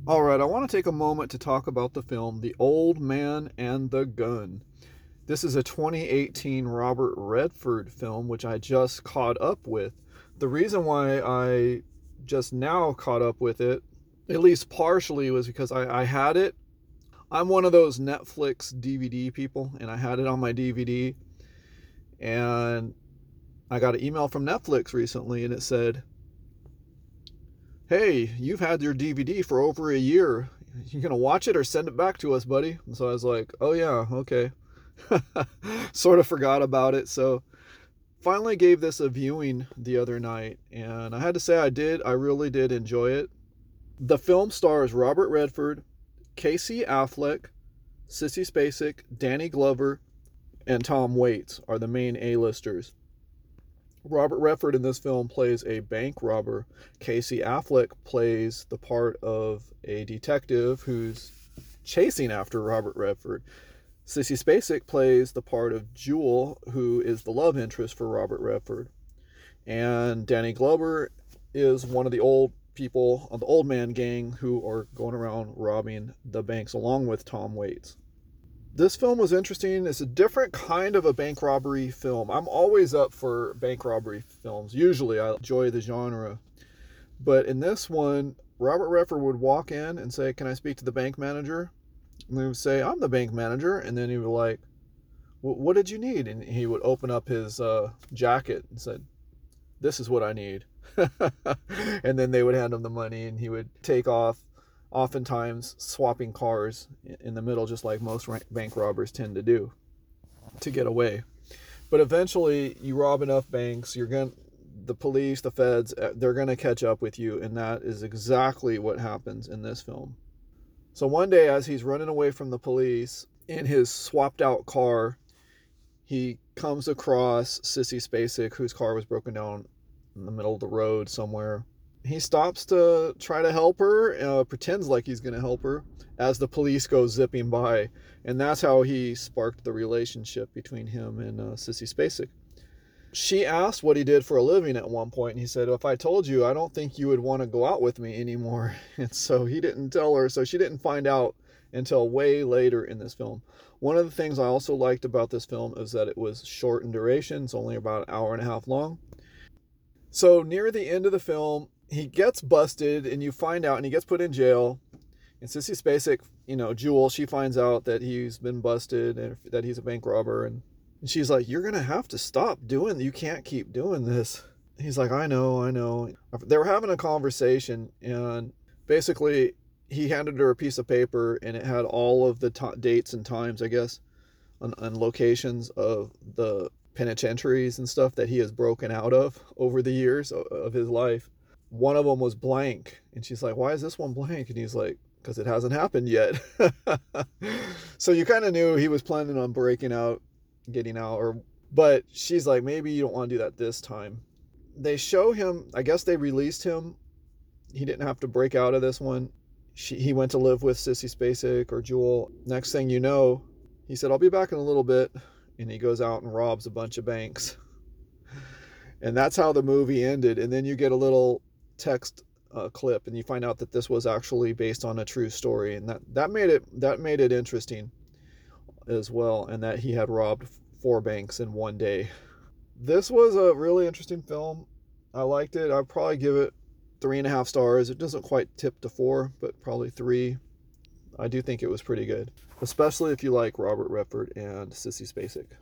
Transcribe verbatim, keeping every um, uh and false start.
All right, I want to take a moment to talk about the film The Old Man and the Gun. This is a twenty eighteen Robert Redford film, which I just caught up with. The reason why I just now caught up with it, at least partially, was because I, I had it. I'm one of those Netflix D V D people, and I had it on my D V D. And I got an email from Netflix recently, and it said, "Hey, you've had your D V D for over a year. You gonna watch it or send it back to us, buddy?" And so I was like, "Oh yeah, okay." Sort of forgot about it. So finally gave this a viewing the other night, and I had to say I did. I really did enjoy it. The film stars Robert Redford, Casey Affleck, Sissy Spacek, Danny Glover, and Tom Waits are the main A-listers. Robert Redford in this film plays a bank robber. Casey Affleck plays the part of a detective who's chasing after Robert Redford. Sissy Spacek plays the part of Jewel, who is the love interest for Robert Redford. And Danny Glover is one of the old people on the old man gang who are going around robbing the banks along with Tom Waits. This film was interesting. It's a different kind of a bank robbery film. I'm always up for bank robbery films. Usually I enjoy the genre. But in this one, Robert Redford would walk in and say, "Can I speak to the bank manager?" And they would say, "I'm the bank manager." And then he would like, "What did you need?" And he would open up his uh, jacket and said, "This is what I need." And then they would hand him the money and he would take off, oftentimes swapping cars in the middle, just like most bank robbers tend to do to get away. But eventually you rob enough banks, you're going to the police, the feds, they're going to catch up with you. And that is exactly what happens in this film. So one day, as he's running away from the police in his swapped out car, he comes across Sissy Spacek, whose car was broken down in the middle of the road somewhere. He stops to try to help her, uh, pretends like he's going to help her as the police go zipping by. And that's how he sparked the relationship between him and uh, Sissy Spacek. She asked what he did for a living at one point, and he said, "If I told you, I don't think you would want to go out with me anymore." And so he didn't tell her, so she didn't find out until way later in this film. One of the things I also liked about this film is that it was short in duration. It's only about an hour and a half long. So near the end of the film, he gets busted, and you find out, and he gets put in jail. And Sissy Spacek, you know, Jewel, she finds out that he's been busted and that he's a bank robber, and and she's like, "You're going to have to stop doing, you can't keep doing this." He's like, "I know, I know." They were having a conversation, and basically he handed her a piece of paper, and it had all of the t- dates and times, I guess, and, and locations of the penitentiaries and stuff that he has broken out of over the years of his life. One of them was blank, and she's like, "Why is this one blank?" And he's like, "Because it hasn't happened yet." So you kind of knew he was planning on breaking out, getting out, or but she's like, "Maybe you don't want to do that this time." They show him, I guess they released him. He didn't have to break out of this one. She, he went to live with Sissy Spacek or Jewel. Next thing you know, he said, "I'll be back in a little bit." And he goes out and robs a bunch of banks. And that's how the movie ended. And then you get a little text uh, clip, and you find out that this was actually based on a true story, and that that made it that made it interesting as well, and that he had robbed four banks in one day. This was a really interesting film. I liked it. I'd probably give it three and a half stars. It doesn't quite tip to four, but probably three. I do think it was pretty good, especially if you like Robert Redford and Sissy Spacek.